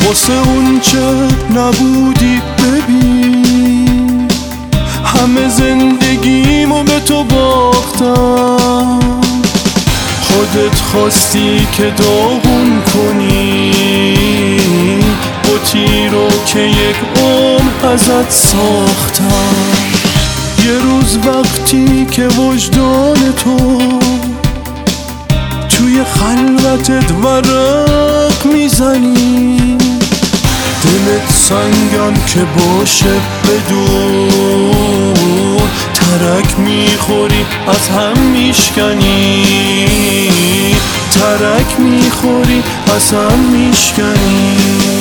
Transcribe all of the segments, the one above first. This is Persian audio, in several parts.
واسه اون چه نبودی ببین، همه زندگیمو به تو باختم. خودت خواستی که داغون کنی بطی رو که یک عمر ازت ساختم. یه روز وقتی که وجدان تو توی خلوتت ورق میزنی، دلت سنگم که باشه بدون، ترک میخوری از هم میشکنی، ترک میخوری از هم میشکنی.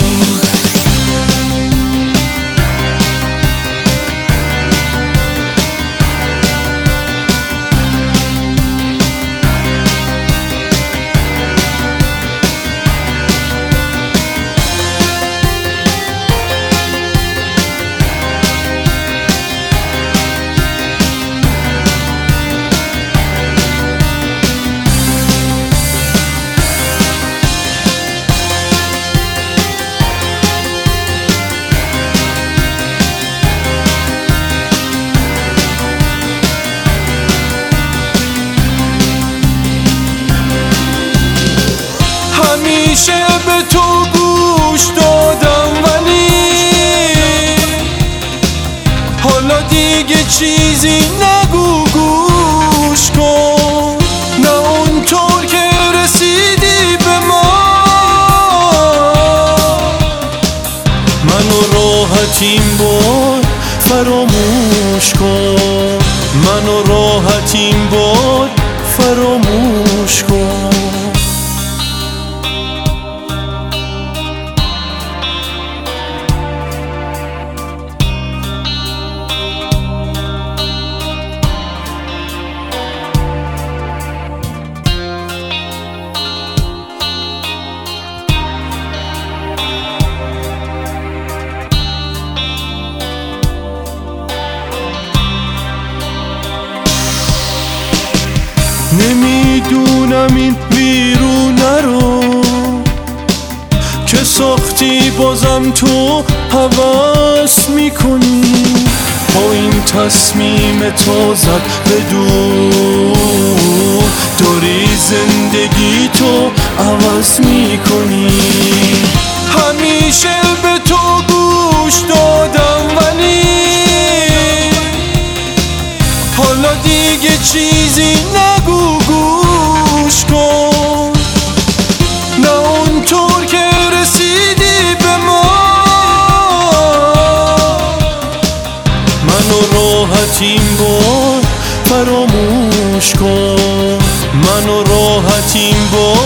همیشه به تو گوش دادم ولی حالا دیگه چیزی نگو، گوش کن. نه اونطور که رسیدی به ما، منو راحت این بار فراموش کن، منو راحت این بار فراموش کن. نمیدونم این ویرونه رو که ساختی بازم تو هوس میکنی، با این تصمیم تازت بدون داری زندگی تو عوض میکنی. همیشه به تو گوش دادم ولی حالا دیگه چیزی نگو، گوش کن. نه اونطور که رسیدی به ما، منو راحت این بار فراموش کن، منو راحت این بار